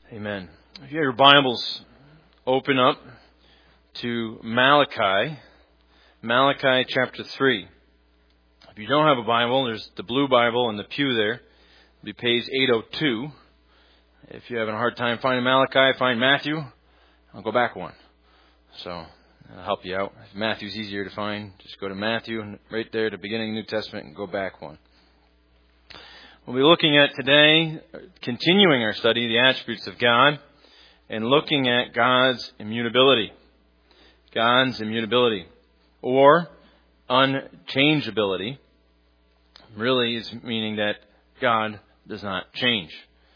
Amen. If you have your Bibles, open up to Malachi chapter 3. If you don't have a Bible, there's the blue Bible in the pew there. It'll be page 802. If you're having a hard time finding Malachi, find Matthew. I'll go back one. So that'll help you out. If Matthew's easier to find, just go to Matthew and right there at the beginning of the New Testament and go back one. We'll be looking at today, continuing our study, the attributes of God, and looking at God's immutability. God's immutability, or unchangeability, really is meaning that God does not change.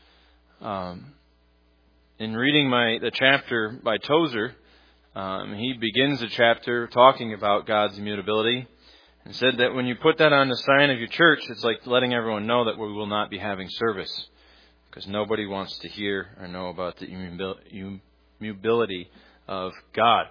In reading the chapter by Tozer, he begins the chapter talking about God's immutability, and said that when you put that on the sign of your church, it's like letting everyone know that we will not be having service, because nobody wants to hear or know about the immutability of God.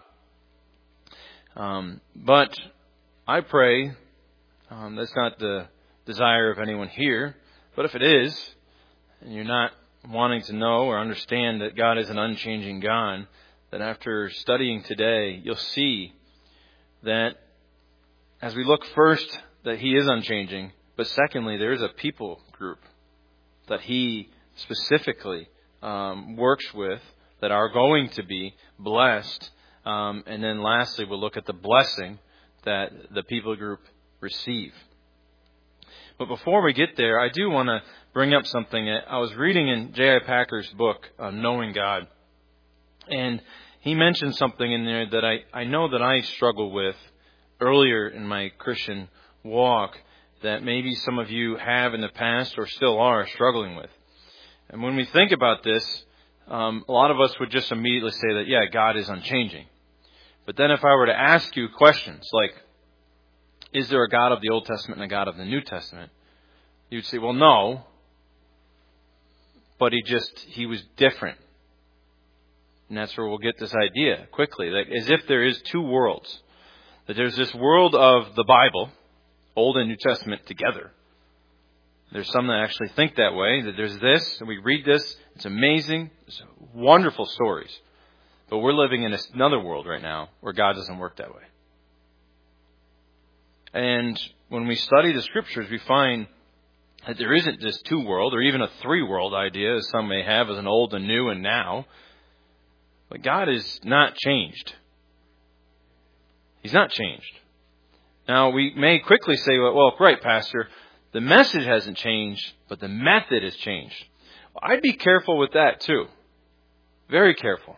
But I pray that's not the desire of anyone here. But if it is, and you're not wanting to know or understand that God is an unchanging God, that after studying today, you'll see that as we look first that He is unchanging, but secondly, there is a people group that He specifically works with that are going to be blessed. And then lastly, we'll look at the blessing that the people group receive. But before we get there, I do want to bring up something. I was reading in J.I. Packer's book, Knowing God. And he mentioned something in there that I know that I struggle with earlier in my Christian walk, that maybe some of you have in the past or still are struggling with. And when we think about this, a lot of us would just immediately say that, yeah, God is unchanging. But then if I were to ask you questions like, is there a God of the Old Testament and a God of the New Testament? You'd say, well, no. But he was different. And that's where we'll get this idea quickly. Like, as if there is two worlds. That there's this world of the Bible, Old and New Testament together. There's some that actually think that way, that there's this, and we read this, it's amazing, it's wonderful stories. But we're living in another world right now where God doesn't work that way. And when we study the Scriptures, we find that there isn't this two world, or even a three world idea, as some may have, as an old and new and now. But God is not changed. He's not changed. Now, we may quickly say, well, right, Pastor, the message hasn't changed, but the method has changed. Well, I'd be careful with that, too. Very careful.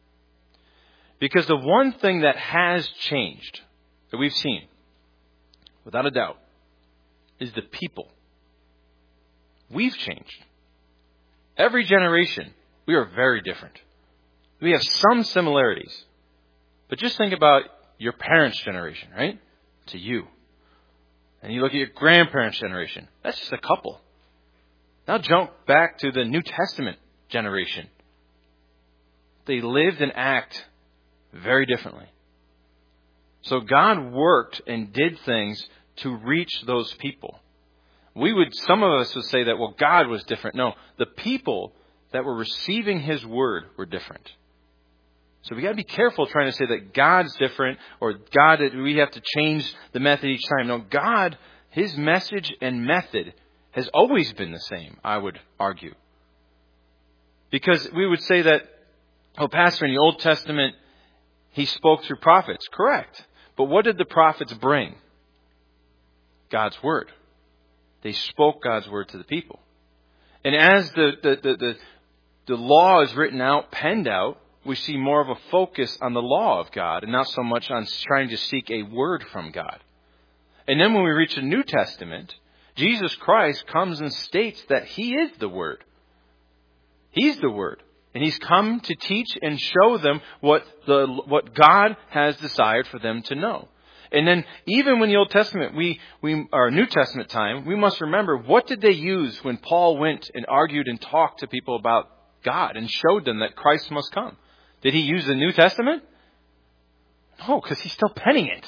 Because the one thing that has changed, that we've seen, without a doubt, is the people. We've changed. Every generation, we are very different. We have some similarities. But just think about your parents' generation, right? To you. And you look at your grandparents' generation. That's just a couple. Now jump back to the New Testament generation. They lived and act very differently. So God worked and did things to reach those people. Some of us would say that, well, God was different. No, the people that were receiving His word were different. So we got to be careful trying to say that God's different, or God, we have to change the method each time. No, God, His message and method has always been the same, I would argue. Because we would say that, oh, Pastor, in the Old Testament, He spoke through prophets. Correct. But what did the prophets bring? God's word. They spoke God's word to the people. And as the law is written out, penned out, we see more of a focus on the law of God and not so much on trying to seek a word from God. And then when we reach the New Testament, Jesus Christ comes and states that He is the Word. He's the Word. And He's come to teach and show them what God has desired for them to know. And then even when the Old Testament, our New Testament time, we must remember, what did they use when Paul went and argued and talked to people about God and showed them that Christ must come? Did he use the New Testament? No, because he's still penning it.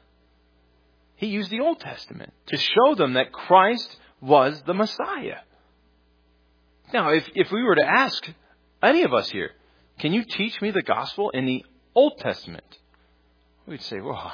He used the Old Testament to show them that Christ was the Messiah. Now, if we were to ask Any of us here, can you teach me the gospel in the Old Testament? We'd say, well,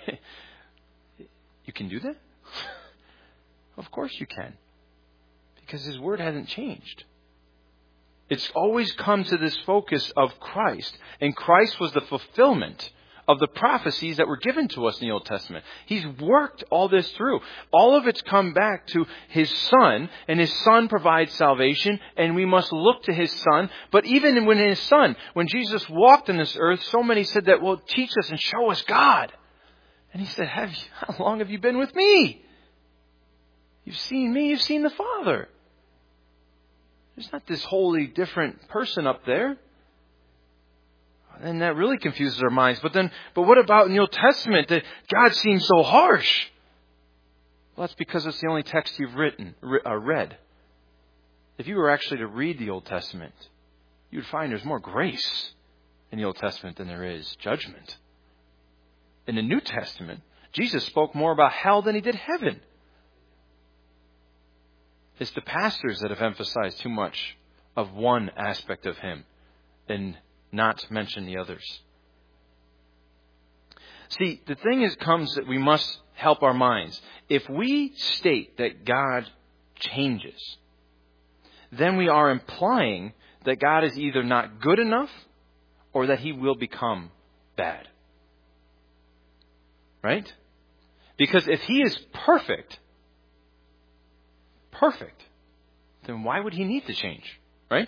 you can do that? Of course you can. Because His Word hasn't changed. It's always come to this focus of Christ. And Christ was the fulfillment of the prophecies that were given to us in the Old Testament. He's worked all this through. All of it's come back to His Son, and His Son provides salvation, and we must look to His Son. But even when His Son, when Jesus walked on this earth, so many said that, well, teach us and show us God. And He said, how long have you been with me? You've seen me, you've seen the Father. There's not this wholly different person up there. And that really confuses our minds. But what about in the Old Testament that God seems so harsh? Well, that's because it's the only text you've read. If you were actually to read the Old Testament, you would find there's more grace in the Old Testament than there is judgment. In the New Testament, Jesus spoke more about hell than He did heaven. It's the pastors that have emphasized too much of one aspect of Him and not mention the others. See, the thing comes that we must help our minds. If we state that God changes, then we are implying that God is either not good enough or that He will become bad. Right? Because if He is perfect, then why would He need to change? Right?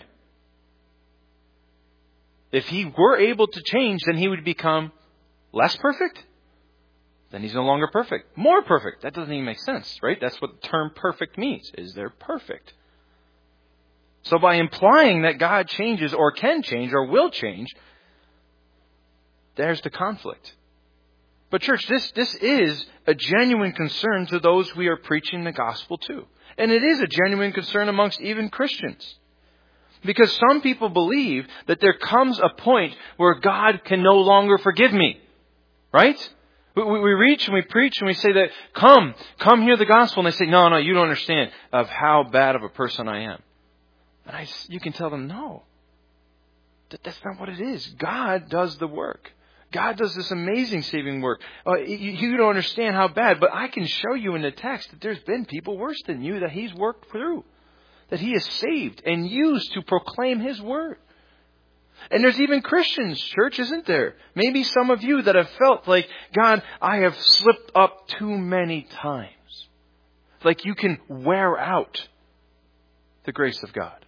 If He were able to change, then He would become less perfect. Then He's no longer perfect. More perfect. That doesn't even make sense, right? That's what the term perfect means, is they're perfect. So by implying that God changes or can change or will change, there's the conflict. But church, this is a genuine concern to those we are preaching the gospel to. And it is a genuine concern amongst even Christians. Because some people believe that there comes a point where God can no longer forgive me. Right? We reach and we preach and we say that, come hear the gospel. And they say, no, you don't understand of how bad of a person I am. And you can tell them, no. That's not what it is. God does the work. God does this amazing saving work. You don't understand how bad, but I can show you in the text that there's been people worse than you that He's worked through. That He has saved and used to proclaim His word. And there's even Christians, church, isn't there? Maybe some of you that have felt like, God, I have slipped up too many times. Like you can wear out the grace of God.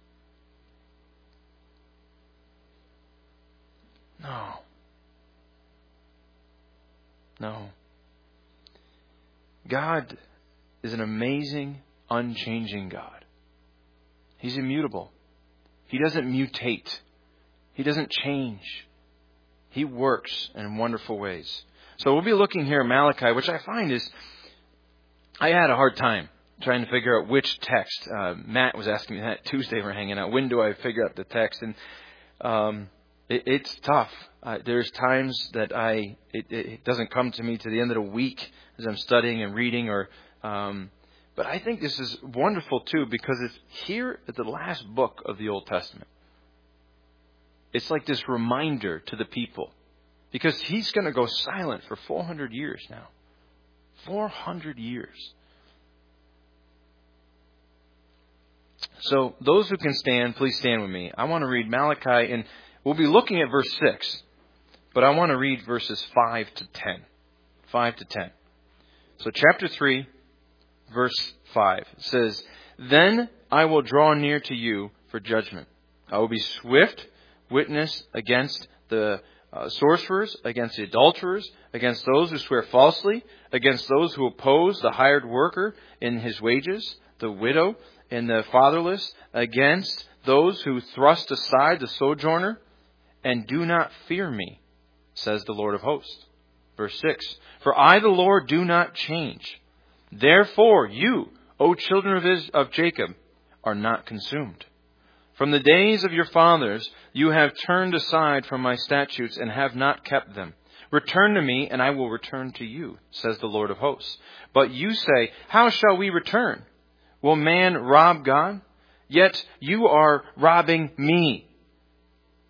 No. God is an amazing, unchanging God. He's immutable. He doesn't mutate. He doesn't change. He works in wonderful ways. So we'll be looking here at Malachi, which I find is, I had a hard time trying to figure out which text. Matt was asking me that Tuesday we were hanging out. When do I figure out the text? And it's tough. There's times that it doesn't come to me to the end of the week as I'm studying and reading, but I think this is wonderful too because it's here at the last book of the Old Testament. It's like this reminder to the people because He's going to go silent for 400 years now. 400 years. So those who can stand, please stand with me. I want to read Malachi, and we'll be looking at verse 6, but I want to read verses 5 to 10. 5 to 10. So chapter 3, verse 5 says, "Then I will draw near to you for judgment. I will be swift witness against the sorcerers, against the adulterers, against those who swear falsely, against those who oppose the hired worker in his wages, the widow and the fatherless, against those who thrust aside the sojourner, and do not fear me, says the Lord of hosts." Verse 6, "For I, the Lord, do not change. Therefore you, O children of Jacob, are not consumed. From the days of your fathers you have turned aside from my statutes and have not kept them. Return to me, and I will return to you, says the Lord of hosts. But you say, how shall we return? Will man rob God? Yet you are robbing me.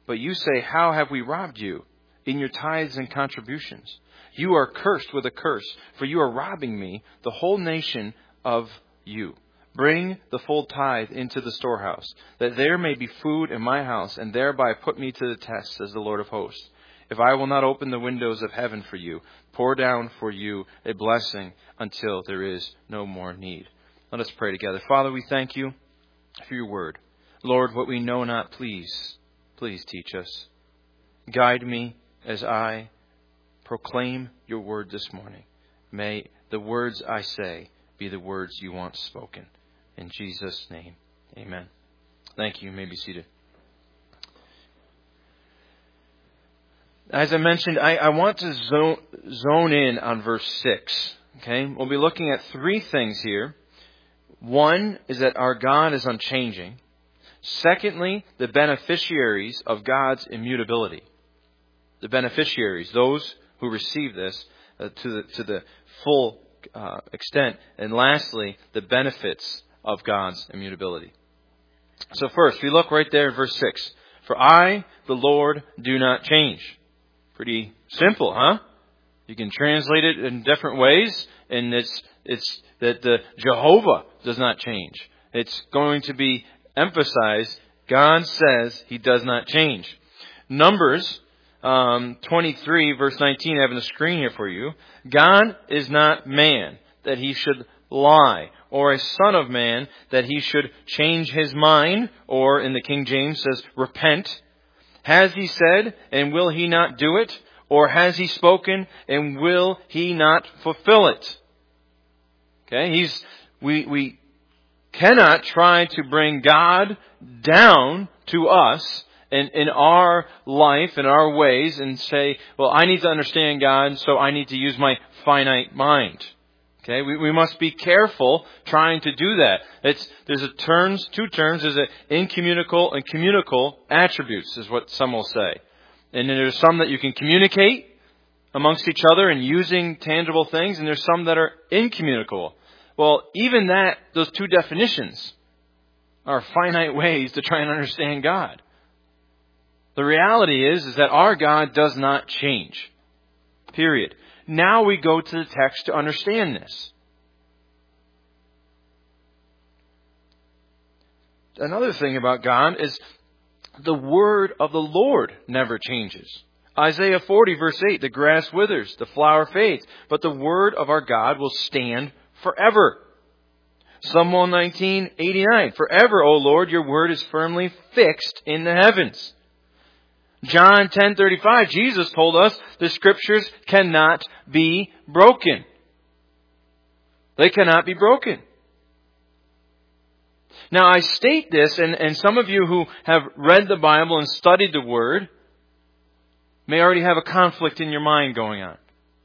But you say, how have we robbed you? In your tithes and contributions. You are cursed with a curse, for you are robbing me, the whole nation, of you. Bring the full tithe into the storehouse, that there may be food in my house, and thereby put me to the test, says the Lord of hosts. If I will not open the windows of heaven for you, pour down for you a blessing until there is no more need. Let us pray together. Father, we thank you for your word. Lord, what we know not, please teach us. Guide me as I proclaim your word this morning. May the words I say be the words you want spoken. In Jesus' name, amen. Thank you. You may be seated. As I mentioned, I want to zone in on verse 6. Okay, we'll be looking at three things here. One is that our God is unchanging. Secondly, the beneficiaries of God's immutability. The beneficiaries, those who receive this to the full extent. And lastly, the benefits of God's immutability. So first, we look right there in verse 6. For I, the Lord, do not change. Pretty simple, huh? You can translate it in different ways, and it's that the Jehovah does not change. It's going to be emphasized. God says He does not change. Numbers 23, verse 19, I have on the screen here for you. God is not man, that He should lie, or a son of man, that He should change His mind, or in the King James says, repent. Has He said, and will He not do it? Or has He spoken, and will He not fulfill it? Okay, we cannot try to bring God down to us in our life, in our ways, and say, well, I need to understand God, so I need to use my finite mind. Okay, we must be careful trying to do that. There's two terms. There's incommunicable and communicable attributes, is what some will say. And then there's some that you can communicate amongst each other and using tangible things, and there's some that are incommunicable. Well, even those two definitions are finite ways to try and understand God. The reality is that our God does not change. Period. Now we go to the text to understand this. Another thing about God is the word of the Lord never changes. Isaiah 40, verse 8, the grass withers, the flower fades, but the word of our God will stand forever. Psalm 119, 89, forever, O Lord, your word is firmly fixed in the heavens. John 10:35, Jesus told us the Scriptures cannot be broken. They cannot be broken. Now, I state this, and some of you who have read the Bible and studied the Word may already have a conflict in your mind going on.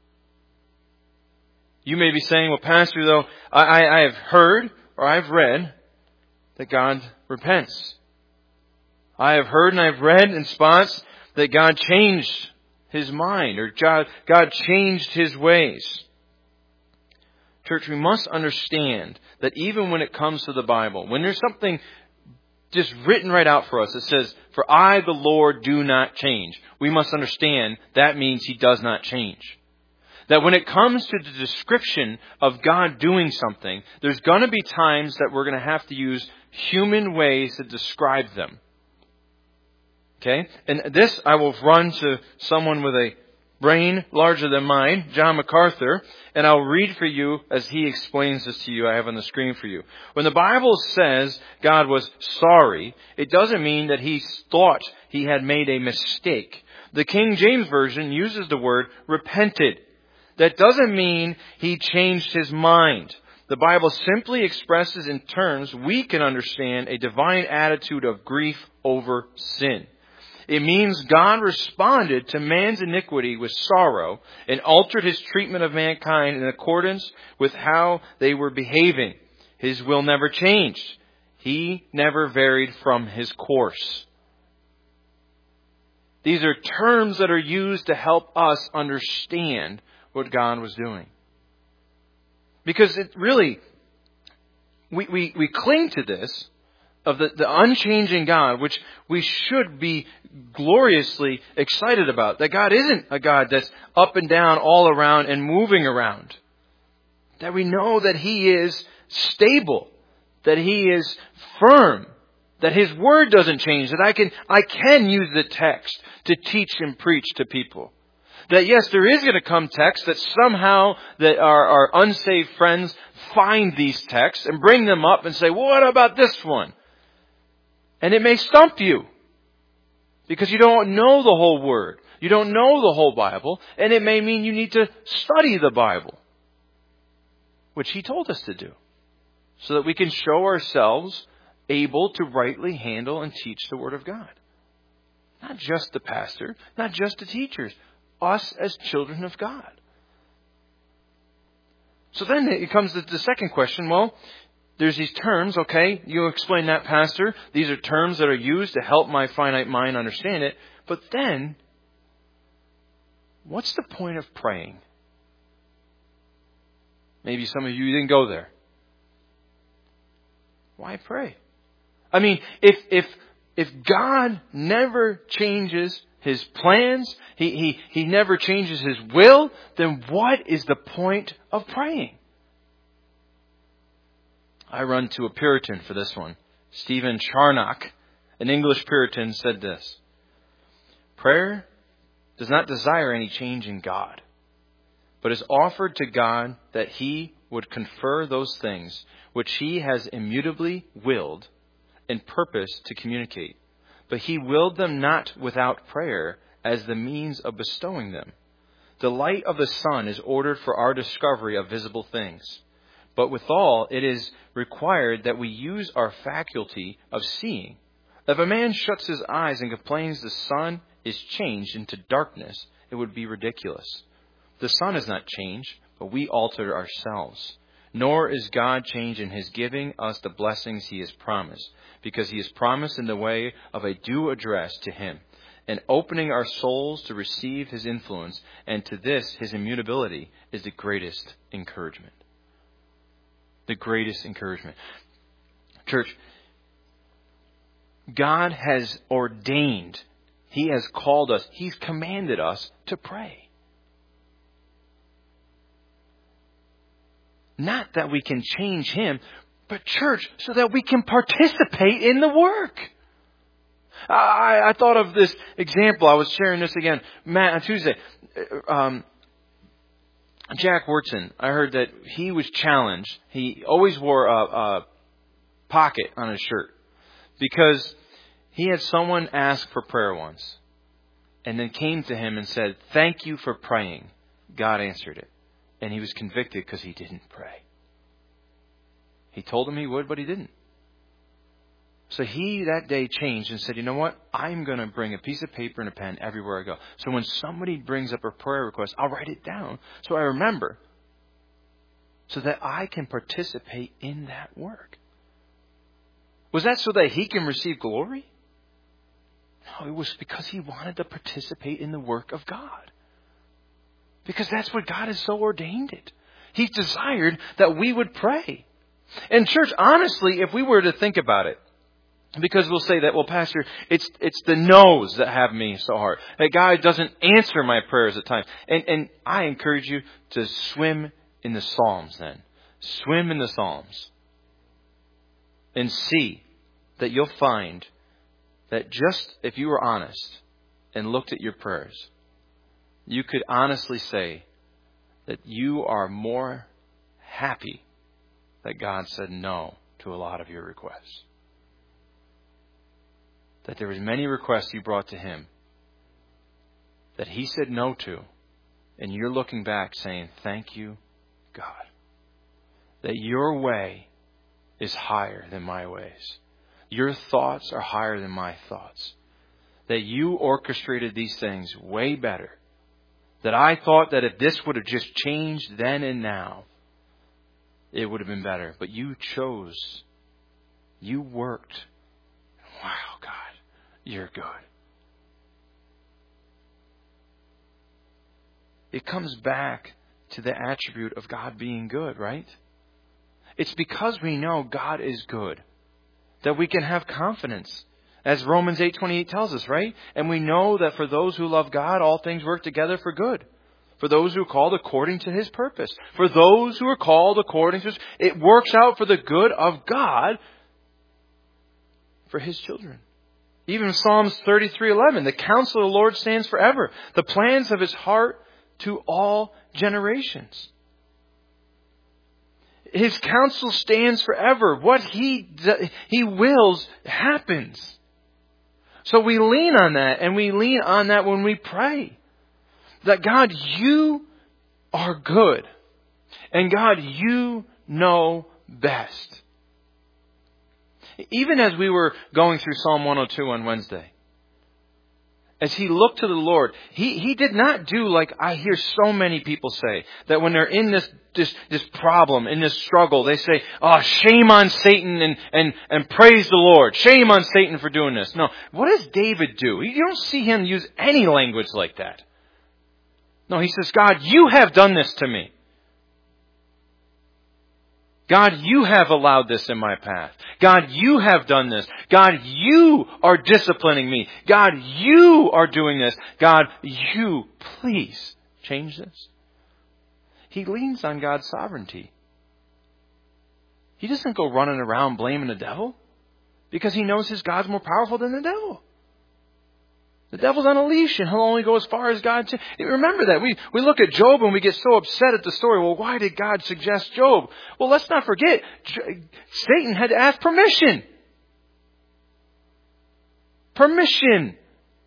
You may be saying, well, Pastor, though, I have heard or I've read that God repents. I have heard and I've read in spots that God changed His mind, or God changed His ways. Church, we must understand that even when it comes to the Bible, when there's something just written right out for us that says, for I, the Lord, do not change, we must understand that means He does not change. That when it comes to the description of God doing something, there's going to be times that we're going to have to use human ways to describe them. Okay? And this I will run to someone with a brain larger than mine, John MacArthur, and I'll read for you as he explains this to you. I have on the screen for you. When the Bible says God was sorry, it doesn't mean that He thought He had made a mistake. The King James Version uses the word repented. That doesn't mean He changed His mind. The Bible simply expresses in terms we can understand a divine attitude of grief over sin. It means God responded to man's iniquity with sorrow and altered His treatment of mankind in accordance with how they were behaving. His will never changed. He never varied from His course. These are terms that are used to help us understand what God was doing. Because it really, we cling to this of the unchanging God, which we should be gloriously excited about. That God isn't a God that's up and down, all around, and moving around. That we know that He is stable, that He is firm, that His Word doesn't change, that I can use the text to teach and preach to people. That yes, there is going to come text that somehow that our unsaved friends find these texts and bring them up and say, well, what about this one? And it may stump you because you don't know the whole Word. You don't know the whole Bible. And it may mean you need to study the Bible, which He told us to do, so that we can show ourselves able to rightly handle and teach the Word of God. Not just the pastor, not just the teachers, us as children of God. So then it comes to the second question. Well, there's these terms, okay, you explain that, Pastor. These are terms that are used to help my finite mind understand it. But then, what's the point of praying? Maybe some of you didn't go there. Why pray? I mean, if God never changes His plans, He never changes His will, then what is the point of praying? I run to a Puritan for this one. Stephen Charnock, an English Puritan, said this: prayer does not desire any change in God, but is offered to God that He would confer those things which He has immutably willed and purposed to communicate. But He willed them not without prayer as the means of bestowing them. The light of the sun is ordered for our discovery of visible things. But withal, it is required that we use our faculty of seeing. If a man shuts his eyes and complains the sun is changed into darkness, it would be ridiculous. The sun is not changed, but we alter ourselves. Nor is God changed in His giving us the blessings He has promised, because He has promised in the way of a due address to Him, and opening our souls to receive His influence, and to this His immutability is the greatest encouragement. The greatest encouragement. Church, God has ordained, He has called us, He's commanded us to pray. Not that we can change Him, but church, so that we can participate in the work. I thought of this example. I was sharing this again, Matt, on Tuesday. Jack Wurtson, I heard that he was challenged. He always wore a pocket on his shirt because he had someone ask for prayer once and then came to him and said, "Thank you for praying." God answered it. And he was convicted because he didn't pray. He told him he would, but he didn't. So he that day changed and said, you know what? I'm going to bring a piece of paper and a pen everywhere I go. So when somebody brings up a prayer request, I'll write it down so I remember, so that I can participate in that work. Was that so that he can receive glory? No, it was because he wanted to participate in the work of God. Because that's what God has so ordained it. He desired that we would pray. And church, honestly, if we were to think about it, because we'll say that, well, Pastor, it's the no's that have me so hard. That God doesn't answer my prayers at times. And I encourage you to swim in the Psalms then. Swim in the Psalms. And see that you'll find that just if you were honest and looked at your prayers, you could honestly say that you are more happy that God said no to a lot of your requests. That there was many requests you brought to Him that He said no to, and you're looking back saying, thank you, God. That your way is higher than my ways. Your thoughts are higher than my thoughts. That you orchestrated these things way better. That I thought that if this would have just changed then and now, it would have been better. But you chose. You worked. Wow, God, you're good. It comes back to the attribute of God being good, right? It's because we know God is good that we can have confidence. As Romans 8:28 tells us, right? And we know that for those who love God, all things work together for good. For those who are called according to His purpose. For those who are called according to His... It works out for the good of God for His children. Even Psalms 33:11, the counsel of the Lord stands forever. The plans of His heart to all generations. His counsel stands forever. What He wills happens. So we lean on that, and we lean on that when we pray. That God, You are good. And God, You know best. Even as we were going through Psalm 102 on Wednesday, as he looked to the Lord, he did not do like I hear so many people say, that when they're in this problem, in this struggle, they say, oh, shame on Satan and praise the Lord. Shame on Satan for doing this. No. What does David do? You don't see him use any language like that. No, he says, God, You have done this to me. God, You have allowed this in my path. God, You have done this. God, You are disciplining me. God, You are doing this. God, You, please change this. He leans on God's sovereignty. He doesn't go running around blaming the devil because he knows his God's more powerful than the devil. The devil's on a leash and he'll only go as far as God. Remember that. We look at Job and we get so upset at the story. Well, why did God suggest Job? Well, let's not forget, Satan had to ask permission. Permission.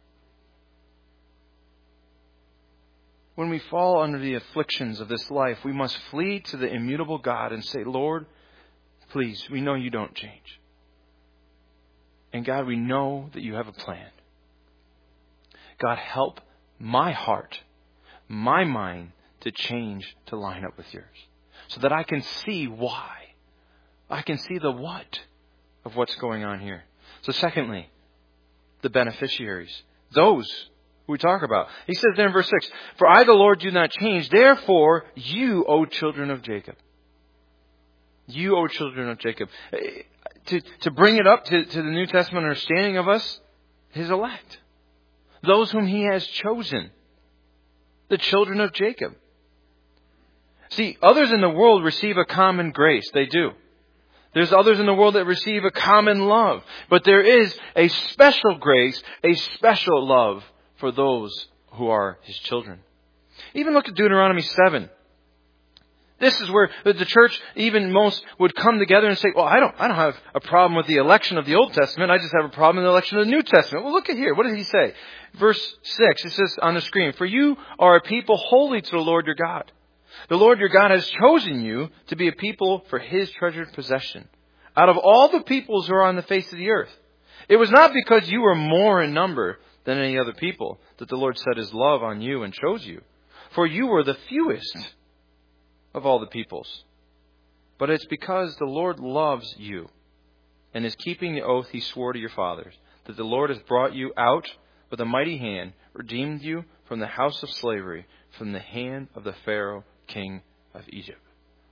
When we fall under the afflictions of this life, we must flee to the immutable God and say, Lord, please, we know You don't change. And God, we know that You have a plan. God, help my heart, my mind to change to line up with Yours. So that I can see why. I can see the what of what's going on here. So secondly, the beneficiaries. Those who we talk about. He says there in verse 6, for I, the Lord, do not change. Therefore, you, O children of Jacob. You, O children of Jacob. To bring it up to the New Testament understanding of us, His elect. Those whom He has chosen. The children of Jacob. See, others in the world receive a common grace. They do. There's others in the world that receive a common love. But there is a special grace, a special love for those who are His children. Even look at Deuteronomy 7. This is where the church, even most, would come together and say, well, I don't have a problem with the election of the Old Testament. I just have a problem with the election of the New Testament. Well, look at here. What does he say? Verse 6, it says on the screen, for you are a people holy to the Lord your God. The Lord your God has chosen you to be a people for His treasured possession. Out of all the peoples who are on the face of the earth. It was not because you were more in number than any other people that the Lord set His love on you and chose you. For you were the fewest of all the peoples. But it's because the Lord loves you and is keeping the oath He swore to your fathers, that the Lord has brought you out with a mighty hand, redeemed you from the house of slavery, from the hand of the Pharaoh, king of Egypt.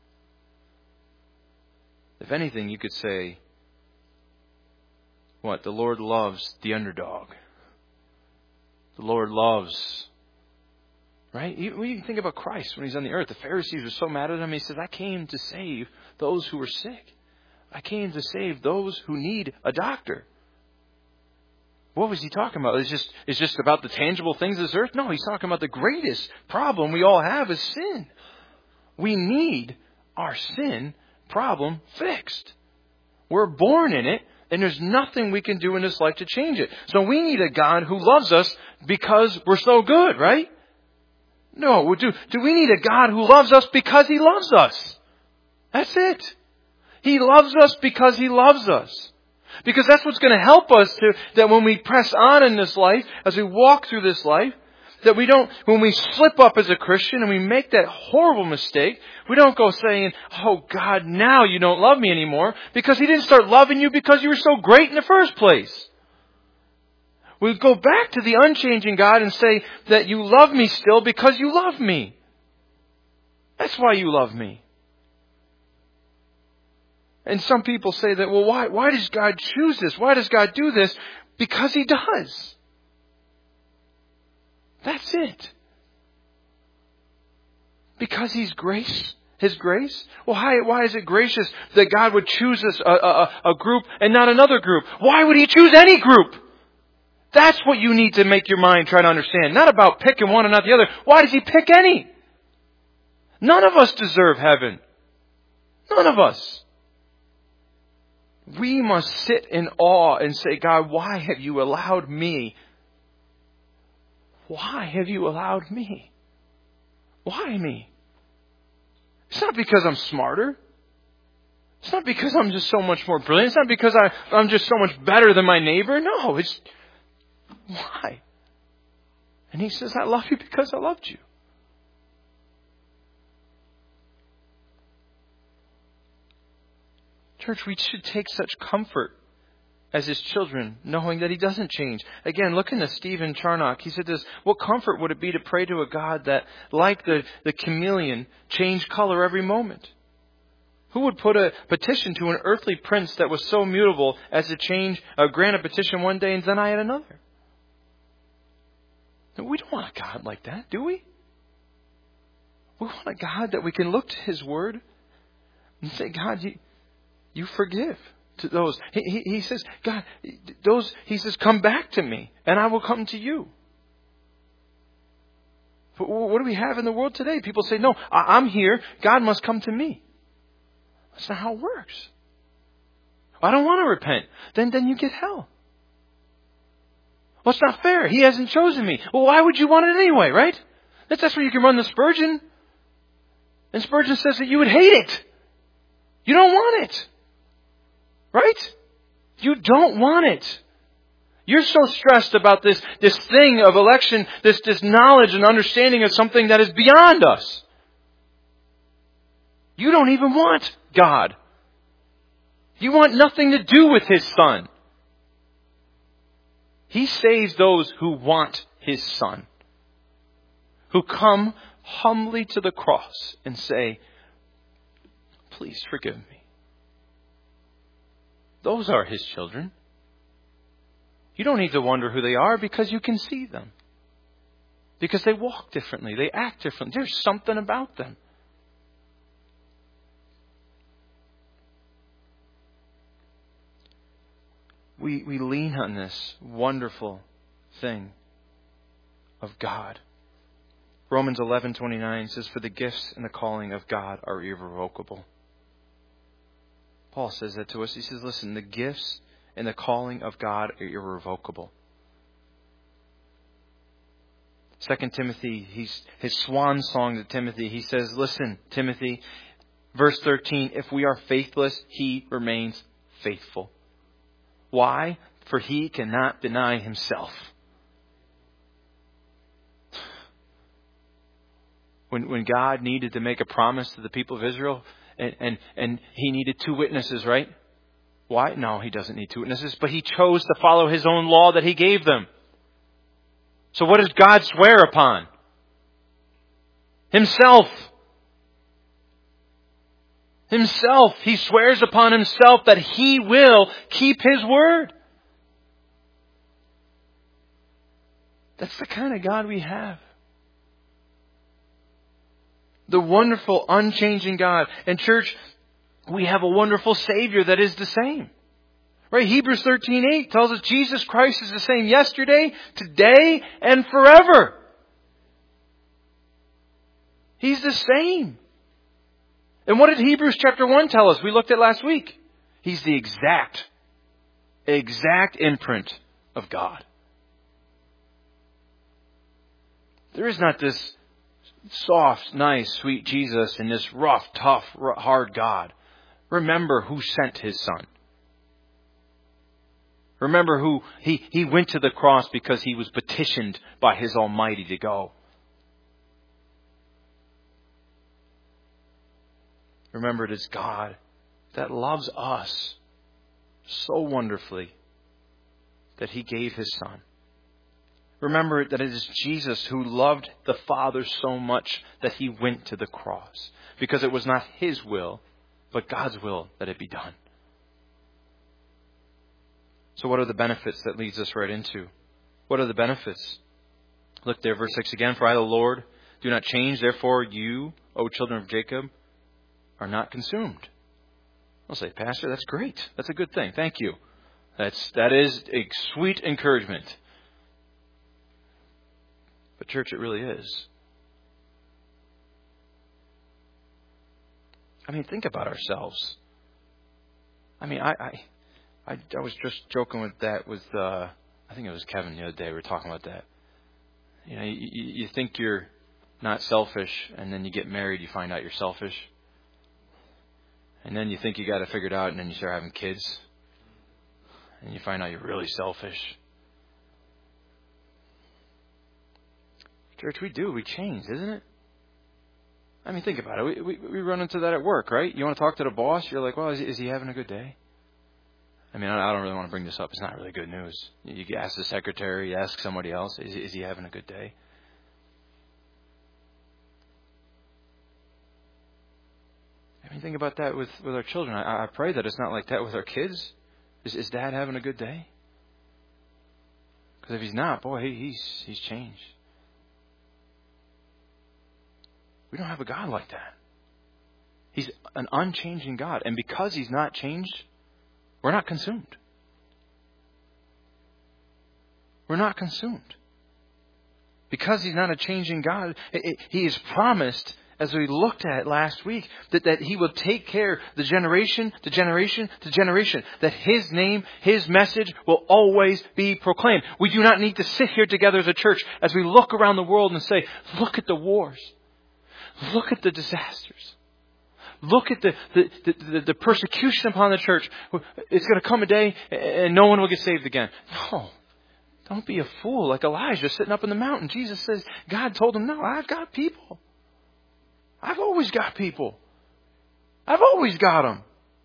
If anything, you could say, what? The Lord loves the underdog. The Lord loves... Right? When you think about Christ when He's on the earth, the Pharisees were so mad at Him. He says, I came to save those who were sick. I came to save those who need a doctor. What was He talking about? It's just about the tangible things of this earth? No, He's talking about the greatest problem we all have is sin. We need our sin problem fixed. We're born in it, and there's nothing we can do in this life to change it. So we need a God who loves us because we're so good, right? No, do we need a God who loves us because He loves us? That's it. He loves us because He loves us. Because that's what's going to help us that when we press on in this life, as we walk through this life, that we don't, when we slip up as a Christian and we make that horrible mistake, we don't go saying, oh God, now You don't love me anymore, because He didn't start loving you because you were so great in the first place. We go back to the unchanging God and say that You love me still because You love me. That's why You love me. And some people say that, well, why does God choose this? Why does God do this? Because He does. That's it. Because He's grace. His grace? Well, why is it gracious that God would choose us a group and not another group? Why would He choose any group? That's what you need to make your mind try to understand. Not about picking one and not the other. Why does He pick any? None of us deserve heaven. None of us. We must sit in awe and say, God, why have you allowed me? Why have you allowed me? Why me? It's not because I'm smarter. It's not because I'm just so much more brilliant. It's not because I'm just so much better than my neighbor. No, it's why? And He says, I love you because I loved you. Church, we should take such comfort as His children, knowing that He doesn't change. Again, looking at Stephen Charnock, he said this, what comfort would it be to pray to a God that, like the chameleon, changed color every moment? Who would put a petition to an earthly prince that was so mutable as to grant a petition one day and deny it another? We don't want a God like that, do we? We want a God that we can look to His Word and say, God, you forgive to those. He says, God, He says, come back to me and I will come to you. But what do we have in the world today? People say, no, I'm here. God must come to me. That's not how it works. I don't want to repent. Then you get hell. Well, it's not fair. He hasn't chosen me. Well, why would you want it anyway, right? That's where you can run the Spurgeon. And Spurgeon says that you would hate it. You don't want it. Right? You don't want it. You're so stressed about this thing of election, this knowledge and understanding of something that is beyond us. You don't even want God. You want nothing to do with His Son. He saves those who want His Son, who come humbly to the cross and say, please forgive me. Those are His children. You don't need to wonder who they are because you can see them. Because they walk differently. They act differently. There's something about them. We lean on this wonderful thing of God. Romans 11:29 says, for the gifts and the calling of God are irrevocable. Paul says that to us. He says, listen, the gifts and the calling of God are irrevocable. 2 Timothy, his swan song to Timothy, he says, listen, Timothy, verse 13, if we are faithless, He remains faithful. Why? For He cannot deny Himself. When God needed to make a promise to the people of Israel, and He needed 2 witnesses, right? Why? No, He doesn't need 2 witnesses, but He chose to follow His own law that He gave them. So what does God swear upon? Himself. Himself. He swears upon Himself that He will keep His word. That's the kind of God we have. The wonderful, unchanging God. And church, we have a wonderful Savior that is the same. Right? Hebrews 13:8 tells us Jesus Christ is the same yesterday, today, and forever. He's the same. And what did Hebrews chapter 1 tell us? We looked at last week. He's the exact imprint of God. There is not this soft, nice, sweet Jesus and this rough, tough, hard God. Remember who sent His Son. Remember who He went to the cross because He was petitioned by His Almighty to go. Remember, it is God that loves us so wonderfully that He gave His Son. Remember that it is Jesus who loved the Father so much that He went to the cross. Because it was not His will, but God's will that it be done. So what are the benefits that leads us right into? What are the benefits? Look there, verse 6 again. For I, the Lord, do not change. Therefore you, O children of Jacob, are not consumed. I'll say, Pastor, that's great. That's a good thing. Thank you. That is a sweet encouragement. But church, it really is. I mean, think about ourselves. I mean, I was just joking with that with, I think it was Kevin the other day. We were talking about that. You know, you think you're not selfish, and then you get married, you find out you're selfish. And then you think you got it figured out, and then you start having kids. And you find out you're really selfish. Church, we change, isn't it? I mean, think about it. We run into that at work, right? You want to talk to the boss, you're like, well, is he having a good day? I mean, I don't really want to bring this up. It's not really good news. You ask the secretary, you ask somebody else, is he having a good day? I mean, think about that with our children. I pray that it's not like that with our kids. Is Dad having a good day? Because if he's not, boy, he's changed. We don't have a God like that. He's an unchanging God. And because He's not changed, we're not consumed. We're not consumed. Because He's not a changing God, He has promised, as we looked at last week, that He will take care the generation to generation to generation. That His name, His message will always be proclaimed. We do not need to sit here together as a church as we look around the world and say, look at the wars. Look at the disasters. Look at the persecution upon the church. It's going to come a day and no one will get saved again. No. Don't be a fool like Elijah sitting up in the mountain. Jesus says, God told him, no, I've got people. I've always got people. I've always got them.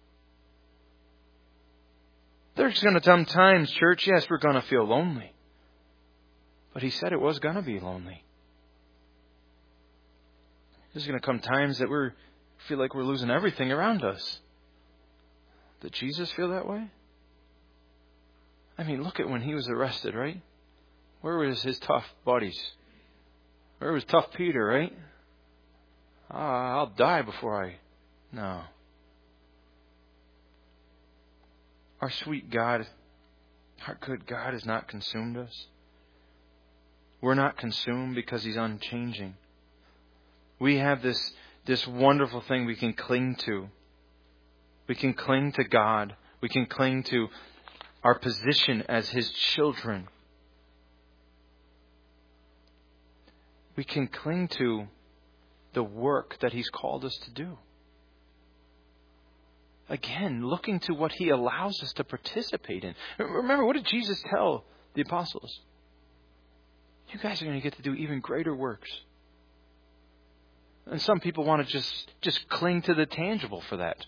There's going to come times, church, yes, we're going to feel lonely. But He said it was going to be lonely. There's going to come times that we feel like we're losing everything around us. Did Jesus feel that way? I mean, look at when He was arrested, right? Where was His tough buddies? Where was tough Peter, right? I'll die before I... No. Our sweet God, our good God has not consumed us. We're not consumed because He's unchanging. We have this wonderful thing we can cling to. We can cling to God. We can cling to our position as His children. We can cling to the work that He's called us to do. Again, looking to what He allows us to participate in. Remember, what did Jesus tell the apostles? You guys are going to get to do even greater works. And some people want to just cling to the tangible for that.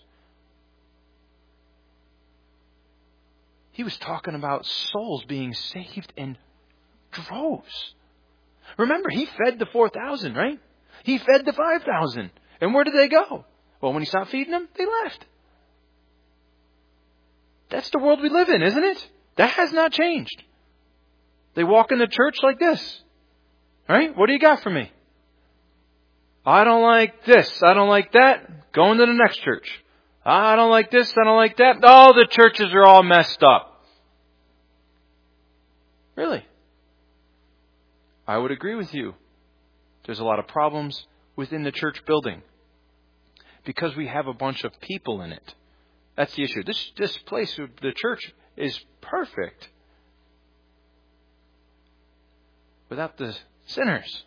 He was talking about souls being saved in droves. Remember, He fed the 4,000, right? He fed the 5,000. And where did they go? Well, when He stopped feeding them, they left. That's the world we live in, isn't it? That has not changed. They walk in the church like this. Right? What do you got for me? I don't like this. I don't like that. Going to the next church. I don't like this. I don't like that. Oh, the churches are all messed up. Really? I would agree with you. There's a lot of problems within the church building because we have a bunch of people in it. That's the issue. This place, the church, is perfect without the sinners.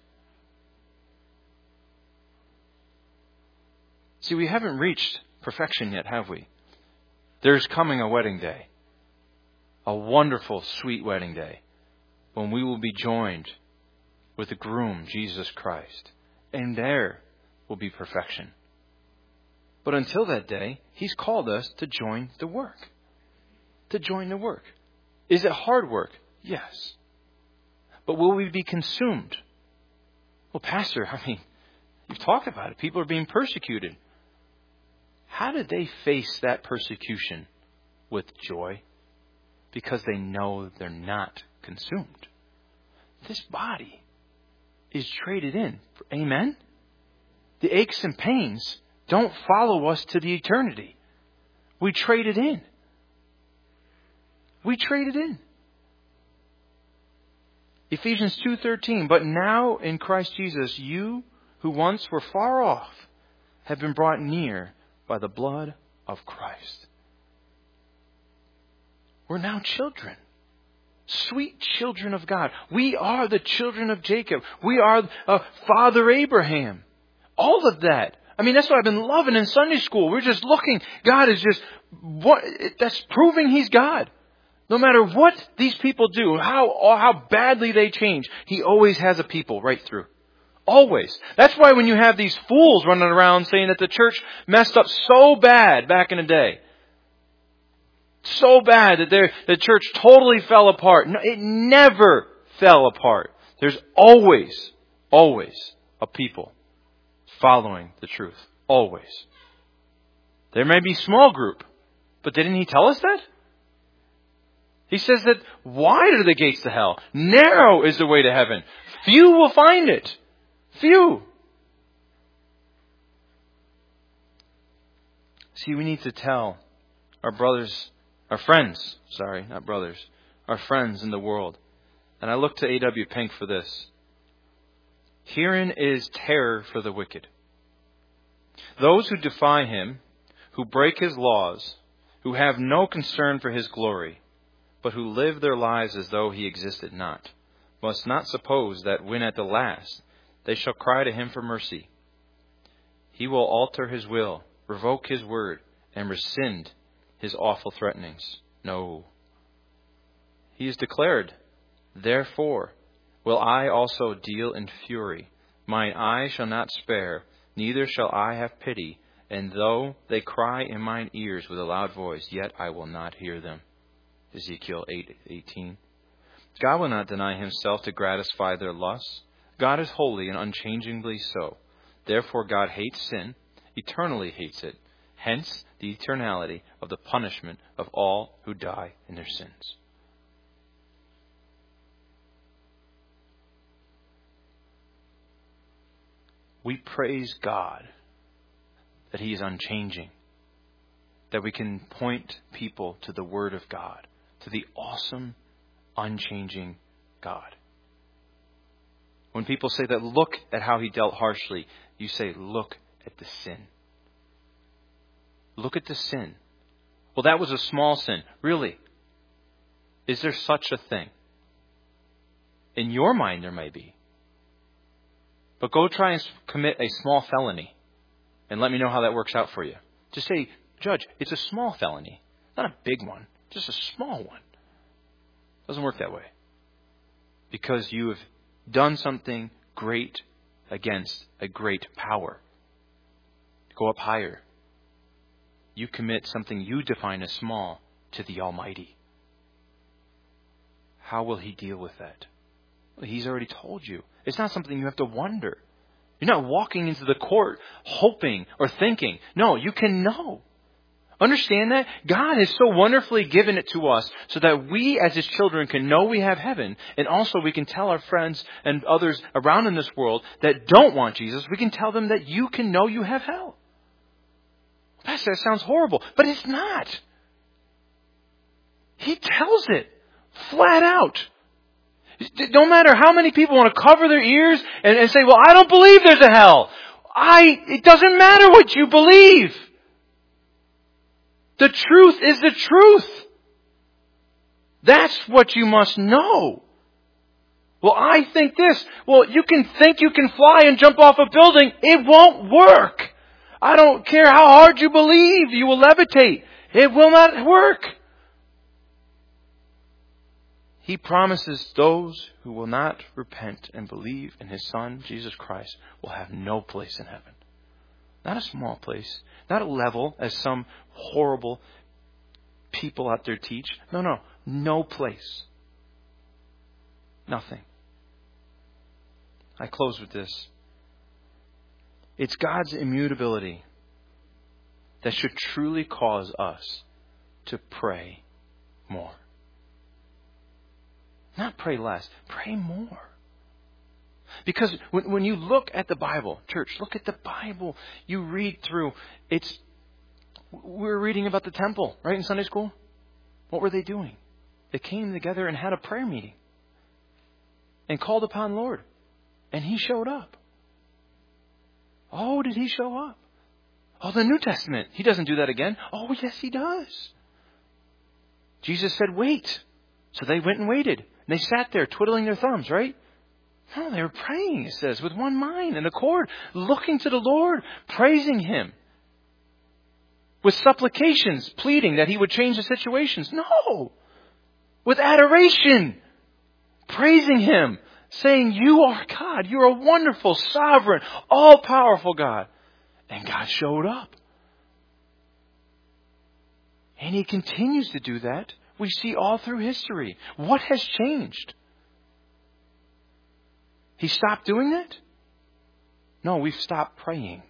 See, we haven't reached perfection yet, have we? There's coming a wedding day. A wonderful, sweet wedding day when we will be joined with the groom, Jesus Christ. And there will be perfection. But until that day, He's called us to join the work. To join the work. Is it hard work? Yes. But will we be consumed? Well, Pastor, I mean, you've talked about it. People are being persecuted. how did they face that persecution with joy? Because they know they're not consumed. This body is traded in. Amen? The aches and pains don't follow us to the eternity. We trade it in. We trade it in. Ephesians 2:13, but now in Christ Jesus, you who once were far off have been brought near by the blood of Christ. We're now children. Sweet children of God. We are the children of Jacob. We are Father Abraham. All of that. I mean, that's what I've been loving in Sunday school. We're just looking. God is just, that's proving He's God. No matter what these people do, how badly they change, He always has a people right through. Always. That's why when you have these fools running around saying that the church messed up so bad back in the day, so bad that the church totally fell apart. No, it never fell apart. There's always a people following the truth. Always. There may be small group, but didn't He tell us that? He says that wide are the gates to hell. Narrow is the way to heaven. Few will find it. Few. See, we need to tell our friends in the world. And I look to A.W. Pink for this. Herein is terror for the wicked. Those who defy Him, who break His laws, who have no concern for His glory, but who live their lives as though He existed not, must not suppose that when at the last they shall cry to Him for mercy, He will alter His will, revoke His word, and rescind His awful threatenings. No. He has declared, therefore will I also deal in fury. Mine eye shall not spare, neither shall I have pity. And though they cry in mine ears with a loud voice, yet I will not hear them. Ezekiel 8:18. God will not deny Himself to gratify their lusts. God is holy and unchangingly so. Therefore God hates sin, eternally hates it. Hence the eternality of the punishment of all who die in their sins. We praise God that He is unchanging, that we can point people to the Word of God, to the awesome, unchanging God. When people say that, look at how He dealt harshly, you say, look at the sin. Look at the sin. Well, that was a small sin. Really? Is there such a thing? In your mind, there may be. But go try and commit a small felony and let me know how that works out for you. Just say, Judge, it's a small felony, not a big one, just a small one. Doesn't work that way. Because you have done something great against a great power. Go up higher. You commit something you define as small to the Almighty. How will He deal with that? Well, He's already told you. It's not something you have to wonder. You're not walking into the court hoping or thinking. No, you can know. Understand that? God has so wonderfully given it to us so that we as His children can know we have heaven, and also we can tell our friends and others around in this world that don't want Jesus, we can tell them that you can know you have hell. Pastor, that sounds horrible, but it's not. He tells it flat out. No matter how many people want to cover their ears and say, well, I don't believe there's a hell. It doesn't matter what you believe. The truth is the truth. That's what you must know. Well, I think this. Well, you can think you can fly and jump off a building. It won't work. I don't care how hard you believe you will levitate. It will not work. He promises those who will not repent and believe in His Son, Jesus Christ, will have no place in heaven. Not a small place. Not a level as some horrible people out there teach. No. No place. Nothing. I close with this. It's God's immutability that should truly cause us to pray more. Not pray less, pray more. Because when you look at the Bible, church, look at the Bible. You read through, we're reading about the temple, right, in Sunday school? What were they doing? They came together and had a prayer meeting and called upon the Lord. And He showed up. Oh, did He show up? Oh, the New Testament. He doesn't do that again. Oh, yes, He does. Jesus said, wait. So they went and waited. And they sat there twiddling their thumbs, right? No, they were praying, it says, with one mind and accord, looking to the Lord, praising Him. With supplications, pleading that He would change the situations. No! With adoration, praising Him, saying, you are God. You're a wonderful, sovereign, all-powerful God. And God showed up. And He continues to do that. We see all through history. What has changed? He stopped doing that? No, we've stopped praying.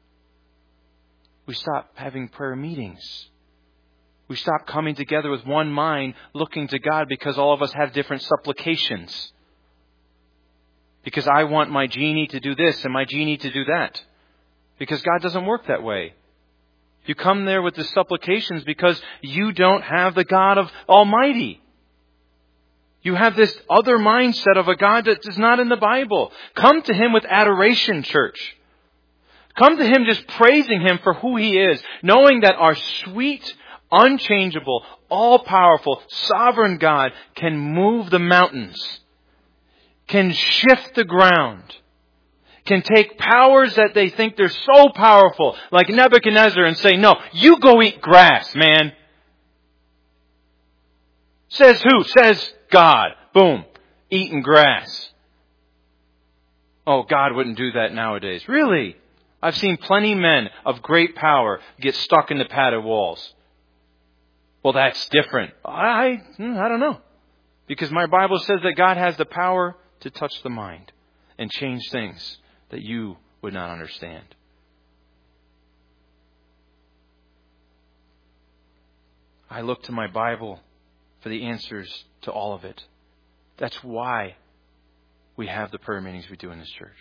We stopped having prayer meetings. We stopped coming together with one mind looking to God because all of us have different supplications. Because I want my genie to do this and my genie to do that. Because God doesn't work that way. You come there with the supplications because you don't have the God of Almighty. You have this other mindset of a God that is not in the Bible. Come to Him with adoration, church. Come to Him just praising Him for who He is, knowing that our sweet, unchangeable, all-powerful, sovereign God can move the mountains, can shift the ground, can take powers that they think they're so powerful, like Nebuchadnezzar, and say, no, you go eat grass, man. Says who? Says God. Boom. Eating grass. Oh, God wouldn't do that nowadays. Really? I've seen plenty men of great power get stuck in the padded walls. Well, that's different. I don't know. Because my Bible says that God has the power to touch the mind and change things that you would not understand. I look to my Bible for the answers to all of it. That's why we have the prayer meetings we do in this church.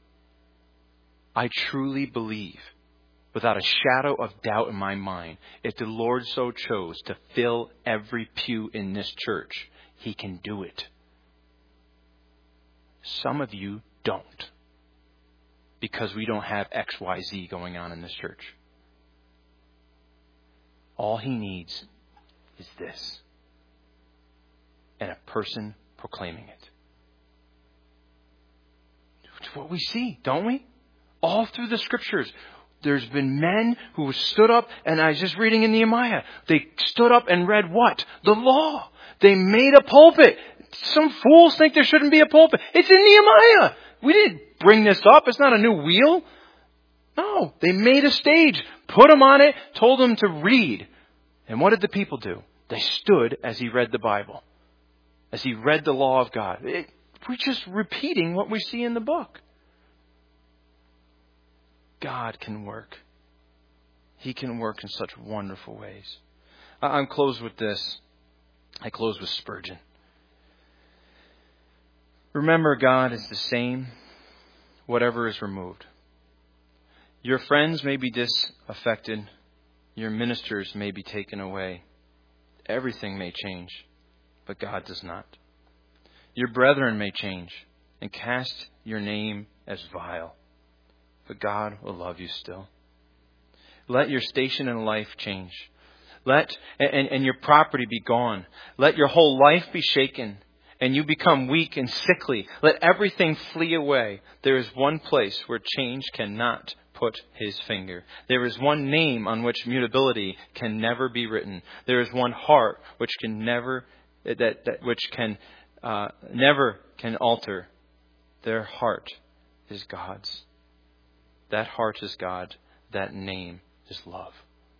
I truly believe, without a shadow of doubt in my mind, if the Lord so chose to fill every pew in this church, He can do it. Some of you don't. Because we don't have XYZ going on in this church. All He needs is this. And a person proclaiming it. It's what we see, don't we? All through the Scriptures. There's been men who stood up, and I was just reading in Nehemiah. They stood up and read what? The law. They made a pulpit. Some fools think there shouldn't be a pulpit. It's in Nehemiah. We didn't bring this up. It's not a new wheel. No, they made a stage, put them on it, told them to read. And what did the people do? They stood as he read the Bible, as he read the law of God. We're just repeating what we see in the book. God can work. He can work in such wonderful ways. I'm closed with this. I close with Spurgeon. Remember, God is the same, whatever is removed. Your friends may be disaffected. Your ministers may be taken away. Everything may change, but God does not. Your brethren may change and cast your name as vile, but God will love you still. Let your station in life change. Let and your property be gone. Let your whole life be shaken, and you become weak and sickly. Let everything flee away. There is one place where change cannot put his finger. There is one name on which mutability can never be written. There is one heart which can never can alter. Their heart is God's. That heart is God. That name is love.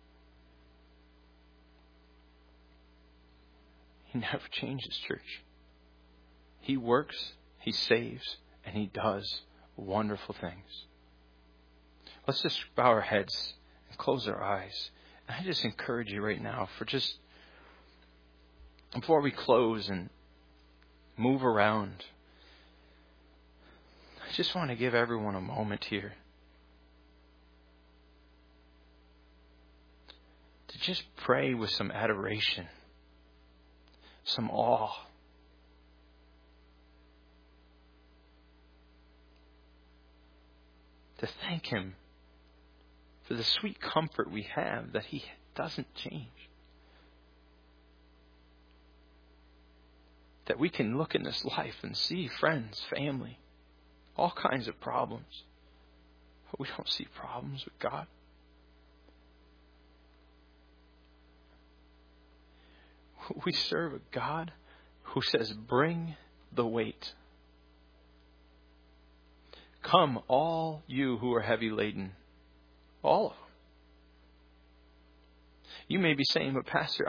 He never changes, church. He works, He saves, and He does wonderful things. Let's just bow our heads close our eyes. And I just encourage you right now for just, before we close and move around, I just want to give everyone a moment here to just pray with some adoration, some awe. To thank Him for the sweet comfort we have that He doesn't change. That we can look in this life and see friends, family, all kinds of problems. But we don't see problems with God. We serve a God who says, bring the weight. Come, all you who are heavy laden. All of them. You may be saying, but Pastor,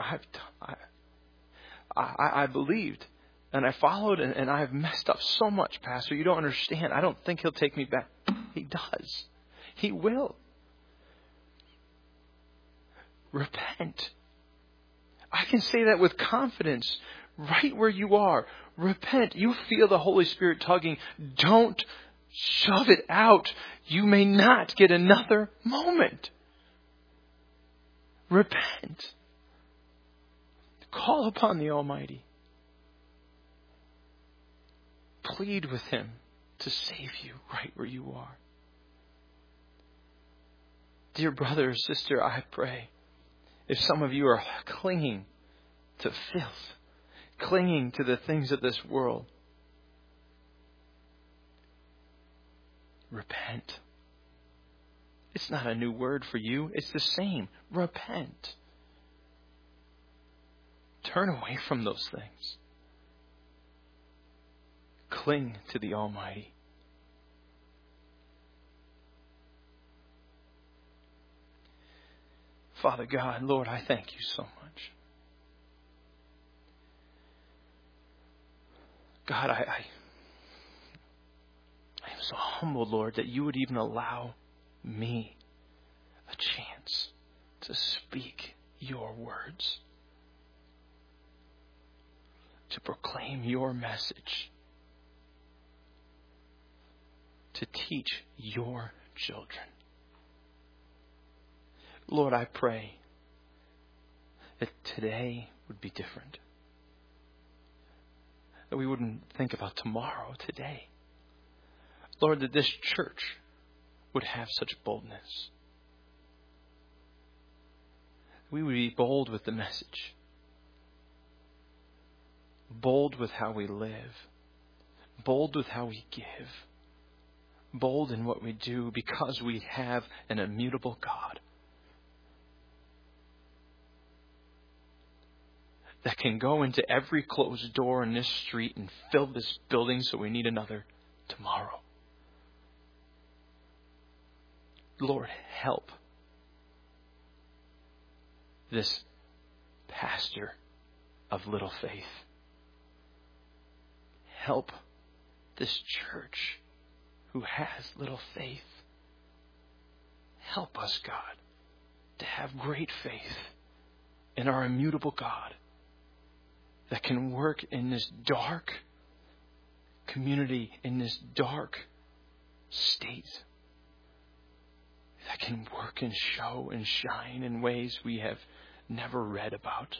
I believed and I followed and I've messed up so much, Pastor. You don't understand. I don't think He'll take me back. He does. He will. Repent. I can say that with confidence right where you are. Repent. You feel the Holy Spirit tugging. Don't shove it out. You may not get another moment. Repent. Call upon the Almighty. Plead with Him to save you right where you are. Dear brother or sister, I pray, if some of you are clinging to filth, clinging to the things of this world, repent. It's not a new word for you. It's the same. Repent. Turn away from those things. Cling to the Almighty. Father God, Lord, I thank you so much. God, I am so humbled, Lord, that you would even allow me a chance to speak your words, to proclaim your message, to teach your children. Lord, I pray that today would be different. That we wouldn't think about tomorrow, today. Lord, that this church would have such boldness. We would be bold with the message. Bold with how we live. Bold with how we give. Bold in what we do because we have an immutable God that can go into every closed door in this street and fill this building so we need another tomorrow. Lord, help this pastor of little faith. Help this church who has little faith. Help us, God, to have great faith in our immutable God that can work in this dark community, in this dark state, that can work and show and shine in ways we have never read about.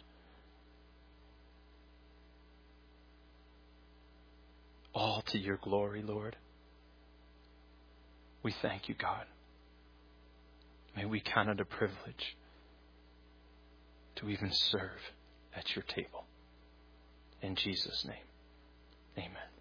All to your glory, Lord. We thank you, God. May we count it a privilege to even serve at your table. In Jesus' name, amen.